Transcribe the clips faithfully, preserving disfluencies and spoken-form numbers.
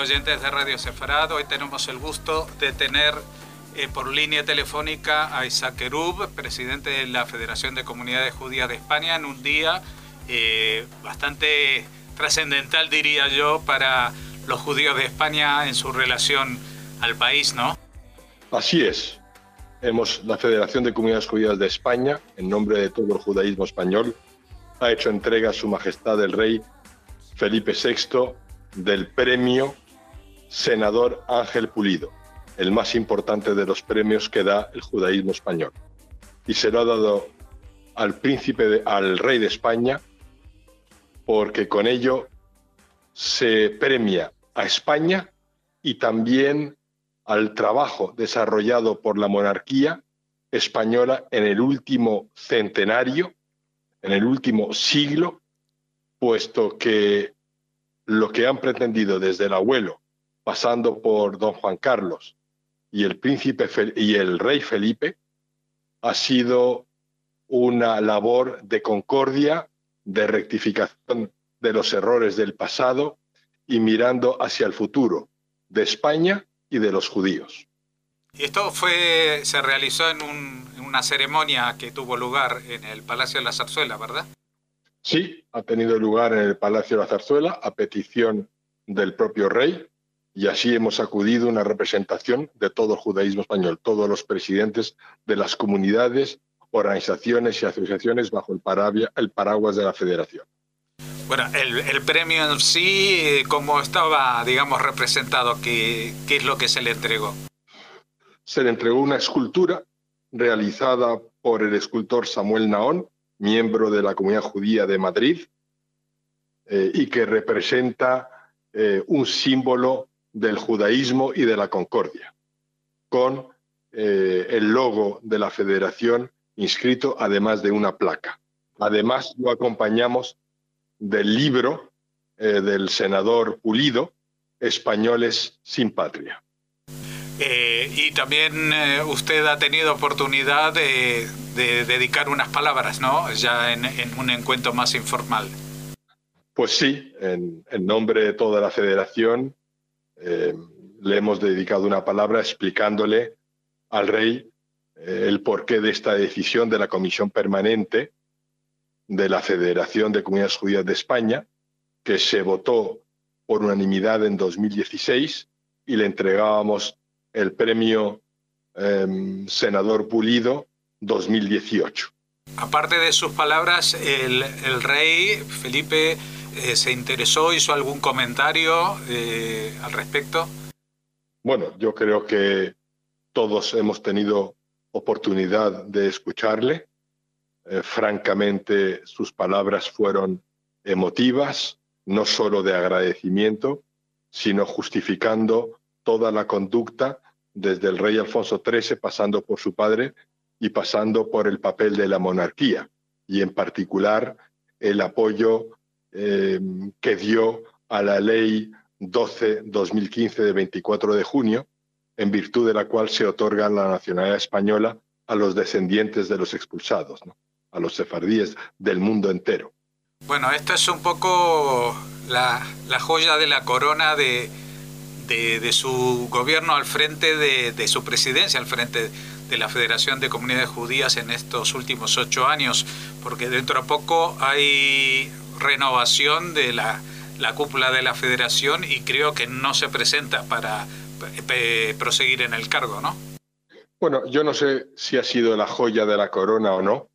oyentes de Radio Sefarad. Hoy tenemos el gusto de tener eh, por línea telefónica a Isaac Kerub, presidente de la Federación de Comunidades Judías de España, en un día eh, bastante trascendental, diría yo, para los judíos de España en su relación al país, ¿no? Así es. Hemos, la Federación de Comunidades Judías de España, en nombre de todo el judaísmo español, ha hecho entrega a Su Majestad el Rey Felipe sexto del premio Senador Ángel Pulido, el más importante de los premios que da el judaísmo español. Y se lo ha dado al príncipe, de, al rey de España, porque con ello se premia a España y también al trabajo desarrollado por la monarquía española en el último centenario, en el último siglo, puesto que lo que han pretendido desde el abuelo, pasando por don Juan Carlos y el príncipe Fel- y el rey Felipe, ha sido una labor de concordia, de rectificación de los errores del pasado y mirando hacia el futuro de España y de los judíos. Y esto fue, se realizó en, un, en una ceremonia que tuvo lugar en el Palacio de la Zarzuela, ¿verdad? Sí, ha tenido lugar en el Palacio de la Zarzuela a petición del propio rey, y así hemos acudido una representación de todo el judaísmo español, todos los presidentes de las comunidades, organizaciones y asociaciones bajo el, parabia, el paraguas de la Federación. Bueno, el, el premio en sí, ¿cómo estaba, digamos, representado? ¿Qué, qué es lo que se le entregó? Se le entregó una escultura realizada por el escultor Samuel Naón, miembro de la Comunidad Judía de Madrid, eh, y que representa eh, un símbolo del judaísmo y de la concordia, con eh, el logo de la Federación inscrito, además de una placa. Además, lo acompañamos del libro eh, del senador Pulido, Españoles sin Patria. Eh, y también eh, usted ha tenido oportunidad de, de dedicar unas palabras, ¿no? Ya en, en un encuentro más informal. Pues sí, en, en nombre de toda la Federación eh, le hemos dedicado una palabra explicándole al rey eh, el porqué de esta decisión de la Comisión Permanente de la Federación de Comunidades Judías de España, que se votó por unanimidad en dos mil dieciséis, y le entregábamos el premio eh, Senador Pulido dos mil dieciocho. Aparte de sus palabras, el, el rey Felipe eh, se interesó, hizo algún comentario eh, al respecto. Bueno, yo creo que todos hemos tenido oportunidad de escucharle. Eh, francamente, sus palabras fueron emotivas, no solo de agradecimiento, sino justificando toda la conducta desde el rey Alfonso trece, pasando por su padre y pasando por el papel de la monarquía, y en particular el apoyo eh, que dio a la ley doce barra dos mil quince de veinticuatro de junio, en virtud de la cual se otorga la nacionalidad española a los descendientes de los expulsados, ¿no? A los sefardíes del mundo entero. Bueno, esta es un poco la, la joya de la corona de, de, de su gobierno al frente de, de su presidencia, al frente de la Federación de Comunidades Judías en estos últimos ocho años, porque dentro de poco hay renovación de la, la cúpula de la Federación y creo que no se presenta para eh, proseguir en el cargo, ¿no? Bueno, yo no sé si ha sido la joya de la corona o no.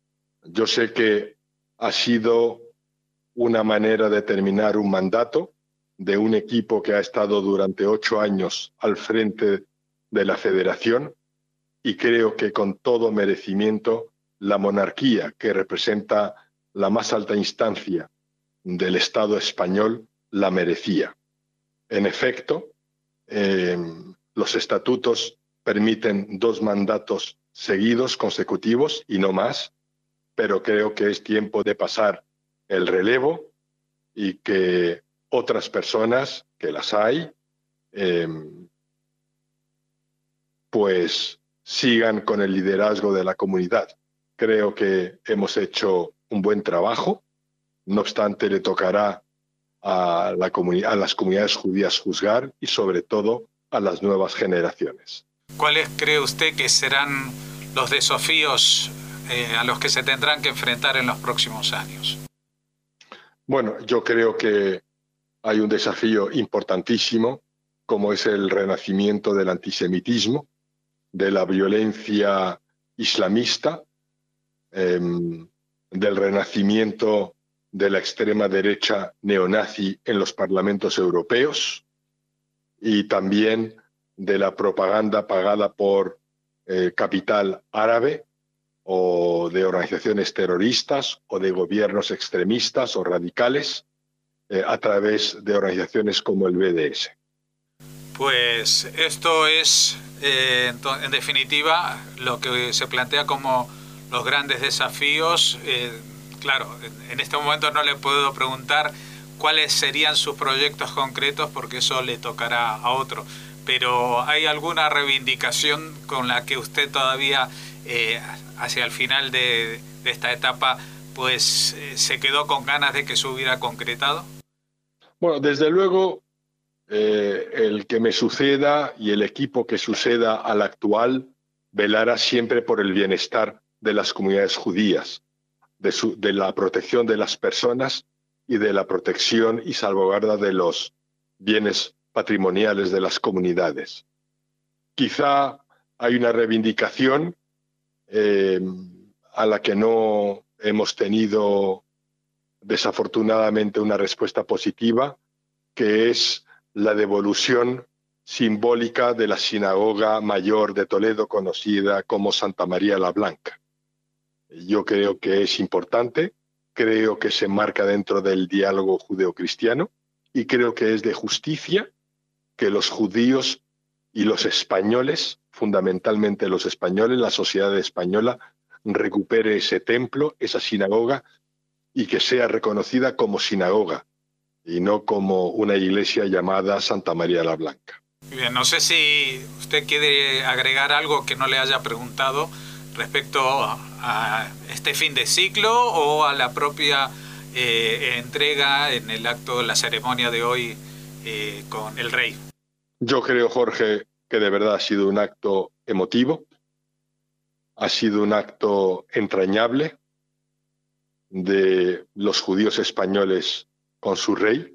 Yo sé que ha sido una manera de terminar un mandato de un equipo que ha estado durante ocho años al frente de la Federación, y creo que con todo merecimiento la monarquía, que representa la más alta instancia del Estado español, la merecía. En efecto, eh, los estatutos permiten dos mandatos seguidos, consecutivos, y no más, pero creo que es tiempo de pasar el relevo y que otras personas, que las hay, eh, pues sigan con el liderazgo de la comunidad. Creo que hemos hecho un buen trabajo, no obstante le tocará a, la a las comunidades judías juzgar y sobre todo a las nuevas generaciones. ¿Cuáles cree usted que serán los desafíos eh, a los que se tendrán que enfrentar en los próximos años? Bueno, yo creo que hay un desafío importantísimo, como es el renacimiento del antisemitismo, de la violencia islamista, eh, del renacimiento de la extrema derecha neonazi en los parlamentos europeos y también de la propaganda pagada por eh, capital árabe o de organizaciones terroristas o de gobiernos extremistas o radicales eh, a través de organizaciones como el B D S. Pues esto es, eh, en definitiva, lo que se plantea como los grandes desafíos. Eh, claro, en este momento no le puedo preguntar cuáles serían sus proyectos concretos porque eso le tocará a otro. Pero ¿hay alguna reivindicación con la que usted todavía, eh, hacia el final de, de esta etapa, pues eh, se quedó con ganas de que se hubiera concretado? Bueno, desde luego, eh, el que me suceda y el equipo que suceda al actual velará siempre por el bienestar de las comunidades judías, de, su, de la protección de las personas y de la protección y salvaguarda de los bienes patrimoniales de las comunidades. Quizá hay una reivindicación eh, a la que no hemos tenido desafortunadamente una respuesta positiva, que es la devolución simbólica de la sinagoga mayor de Toledo, conocida como Santa María la Blanca. Yo creo que es importante, creo que se enmarca dentro del diálogo judeocristiano y creo que es de justicia que los judíos y los españoles, fundamentalmente los españoles, la sociedad española, recupere ese templo, esa sinagoga, y que sea reconocida como sinagoga y no como una iglesia llamada Santa María la Blanca. Bien, no sé si usted quiere agregar algo que no le haya preguntado respecto a este fin de ciclo o a la propia eh, entrega en el acto, la ceremonia de hoy eh, con el rey. Yo creo, Jorge, que de verdad ha sido un acto emotivo, ha sido un acto entrañable de los judíos españoles con su rey.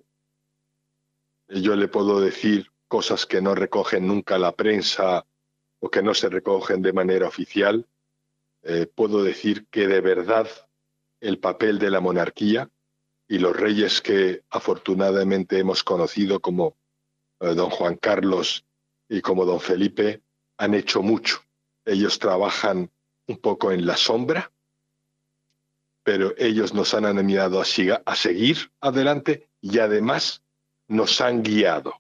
Yo le puedo decir cosas que no recogen nunca la prensa o que no se recogen de manera oficial. Eh, puedo decir que de verdad el papel de la monarquía y los reyes que afortunadamente hemos conocido como eh, don Juan Carlos y como don Felipe han hecho mucho. Ellos trabajan un poco en la sombra, pero ellos nos han animado a, siga, a seguir adelante y además nos han guiado.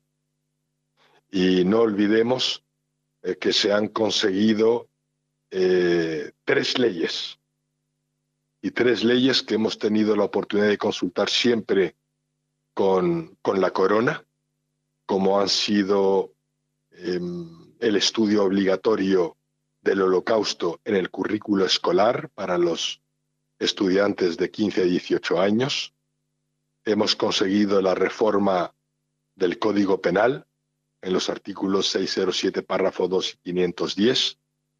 Y no olvidemos eh, que se han conseguido eh, tres leyes, y tres leyes que hemos tenido la oportunidad de consultar siempre con, con la corona, como han sido eh, el estudio obligatorio del Holocausto en el currículo escolar para los estudiantes de quince a dieciocho años. Hemos conseguido la reforma del Código Penal en los artículos seiscientos siete, párrafo dos y quinientos diez,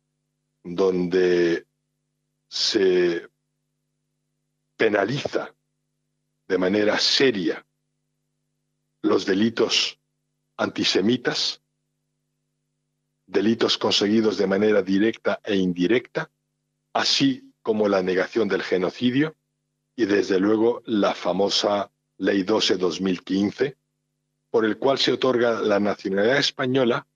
donde se penaliza de manera seria los delitos antisemitas, delitos conseguidos de manera directa e indirecta, así como la negación del genocidio y desde luego la famosa Ley doce barra dos mil quince, por el cual se otorga la nacionalidad española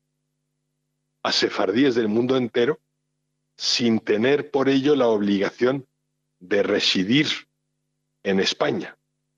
a sefardíes del mundo entero sin tener por ello la obligación de residir en España,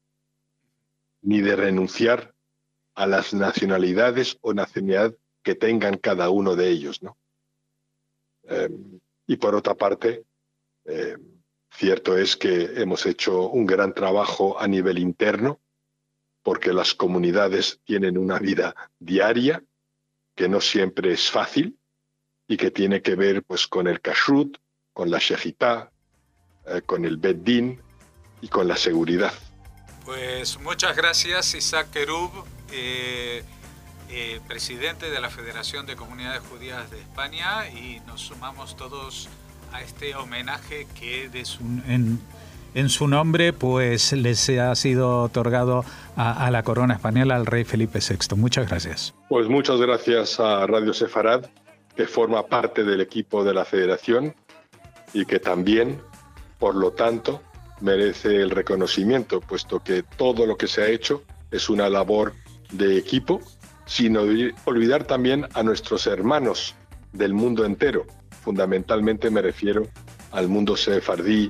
ni de renunciar a las nacionalidades o nacionalidad que tengan cada uno de ellos, ¿no? Eh, y por otra parte, eh, cierto es que hemos hecho un gran trabajo a nivel interno, porque las comunidades tienen una vida diaria que no siempre es fácil y que tiene que ver pues, con el kashrut, con la shejitá, eh, con el beddín y con la seguridad. Pues muchas gracias, Isaac Querub, eh, eh, presidente de la Federación de Comunidades Judías de España, y nos sumamos todos a este homenaje que de su, en, en su nombre pues les ha sido otorgado a, a la corona española, al rey Felipe sexto. Muchas gracias. Pues muchas gracias a Radio Sefarad, que forma parte del equipo de la Federación y que también, por lo tanto, merece el reconocimiento, puesto que todo lo que se ha hecho es una labor de equipo, sin olvidar también a nuestros hermanos del mundo entero. Fundamentalmente me refiero al mundo sefardí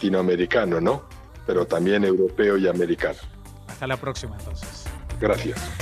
latinoamericano, ¿no? Pero también europeo y americano. Hasta la próxima, entonces. Gracias.